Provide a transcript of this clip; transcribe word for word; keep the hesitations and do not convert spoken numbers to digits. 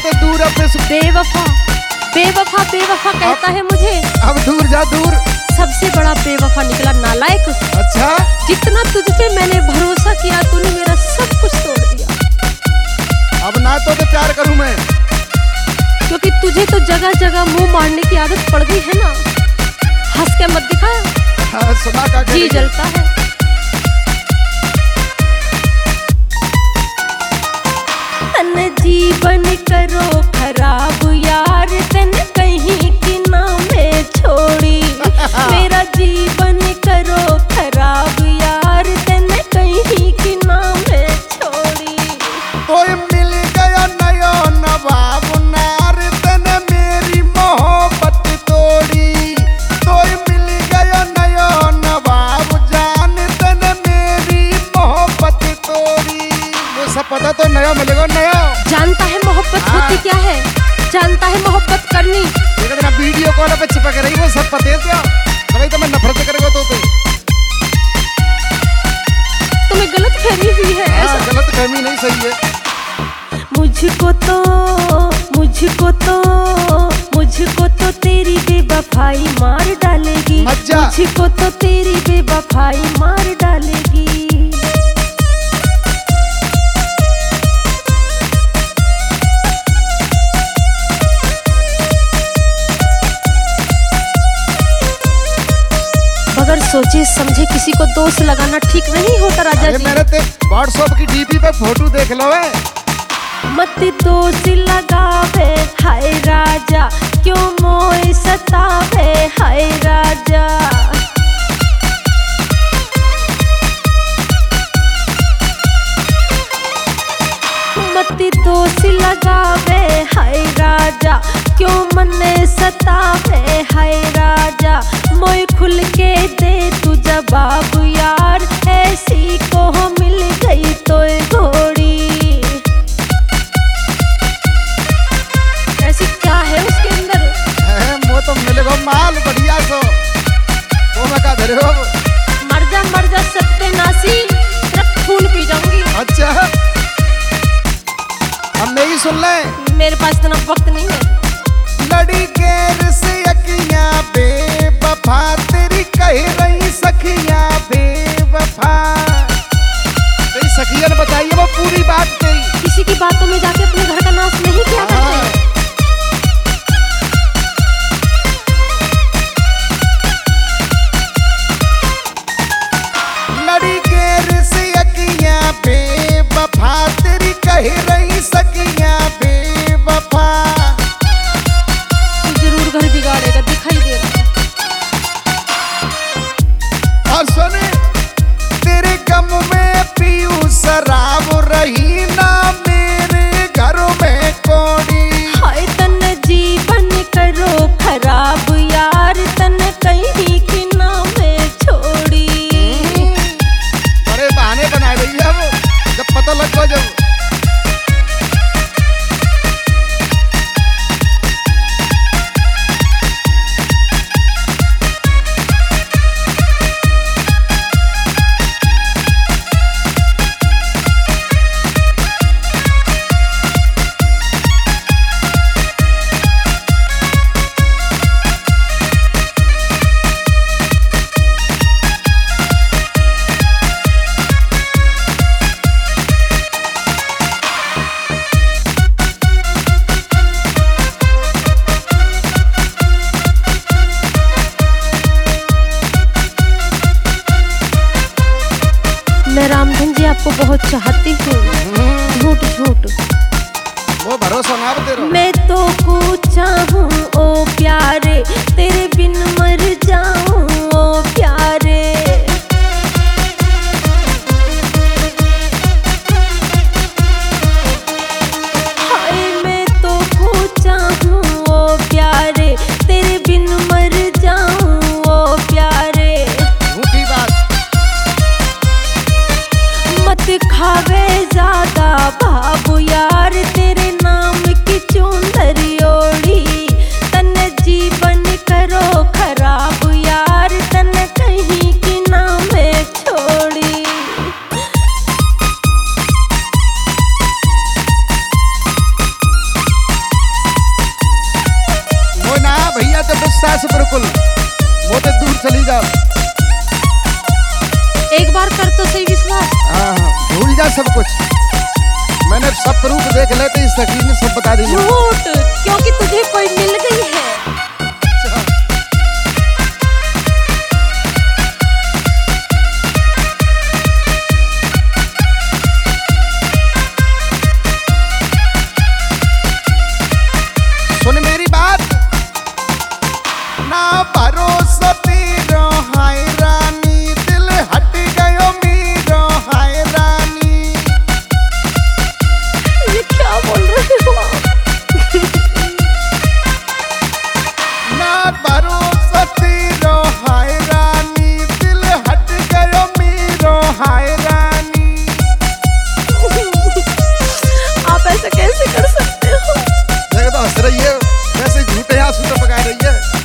जाते दूर अपने सुख। बेवफा बेवफा बेवफा कहता है मुझे। अब दूर जा दूर। सबसे बड़ा बेवफा निकला नालायक। अच्छा, जितना तुझ पे मैंने भरोसा किया तूने मेरा सब कुछ तोड़ दिया। अब ना तो, तो प्यार करूं मैं, क्योंकि तुझे तो जगह जगह मुंह मारने की आदत पड़ गई है ना। हंस के मत दिखा। हाँ, सुना का जी जलता है। तन जीवन करो खराब यार, तन कहीं की ना मैं छोड़ी। मेरा जीवन करो खराब यार, तन कहीं की ना मैं छोड़ी। कोई मिल गया नया नवाब नार, तने मेरी मोहब्बत तोड़ी। कोई मिल गया नया नवाब जान, तने मेरी मोहब्बत तोड़ी। वो सब पता तो नया मिलेगा नया। जानता है मोहब्बत होती क्या है, जानता है मोहब्बत करनी। एक दिन वीडियो कॉल पे चिपक रही वो सब पते क्या, तभी तो मैं नफरत करेगा तो ते। तुम्हें गलत फहमी हुई है। हाँ, गलत फहमी नहीं, सही है। मुझको तो मुझको तो मुझको तो तेरी बेवफाई मार डालेगी। मुझको तो तेरी बेवफाई मार डालेगी। अगर सोचे समझे किसी को दोष लगाना ठीक नहीं होता राजा जी। मेरे ते व्हाट्सएप की डीपी पे फोटो देख लो है। मत दोष लगावे हाय राजा, क्यों मोए सतावे हाय राजा। मत दोष लगावे हाय राजा, क्यों मने सतावे हाय राजा। मोए खुल के दे तू जवाब यार, ऐसी को मिल गई तो घोड़ी। ऐसी क्या है उसके अंदर? है वो तो मिलेगा माल बढ़िया सो, वो मैं का धरे हो। मर जा मर जा सत्यानाशी, तेरा खून पी जाऊंगी। अच्छा, अब नहीं सुन ले, मेरे पास इतना वक्त नहीं है। लड़ी गैर से अखियां बेवफा, तेरी कह रही सखियां बेवफा। तेरी सखिया ने बताई है वो पूरी बात तेरी। किसी की बातों में जाके अपने घर का नाश नहीं किया करते। लड़ी गैर से अखियां बेवफा, तेरी कह रही सखियां बेवफा। जरूर घर बिगाड़ेगा, दिखाई दे रहा है। और सुने, तेरे गम में पीऊ शराब रही ना मेरे घर में कोड़ी। हाय तन जीवन करो खराब यार, तन कहीं की ना मैं छोड़ी। बड़े बहाने बना रही है वो, जब पता लग गया जब। मैं रामधन जी आपको बहुत चाहती हूँ। झूठ झूठ वो भरोसा ना तेरा। मैं तो पूछा हूँ ओ प्यारे, तेरे बिन मर जाऊँ ओ प्यारे। हाय मैं तो पूछा हूँ ओ प्यारे, तेरे बिन मर जाऊँ ओ प्यारे। झूठी बात। मत खावे ज्यादा बाबू यार, तेरे नाम की चुंदरी ओढ़ी। विश्वास बिल्कुल मोटे दूर चली जाओ। एक बार कर तो सही विश्वास। हाँ हाँ भूल जा सब कुछ, मैंने सब प्रूफ देख ले तो इस सखी ने सब बता दी। झूठ, क्योंकि तुझे कोई मिल गई है। सुन मेरी बात, ना भरोसा तेरो हाय रानी, दिल हट गयो मेरो हाय रानी। ये क्या बोल रहे हो आप? ना भरोसा तेरो हाय रानी, दिल हट गयो मेरो हाय रानी। आप ऐसा कैसे कर सकते हो? देखो तो हंस रही है, वैसे झूठे आंसू तो पका रही है।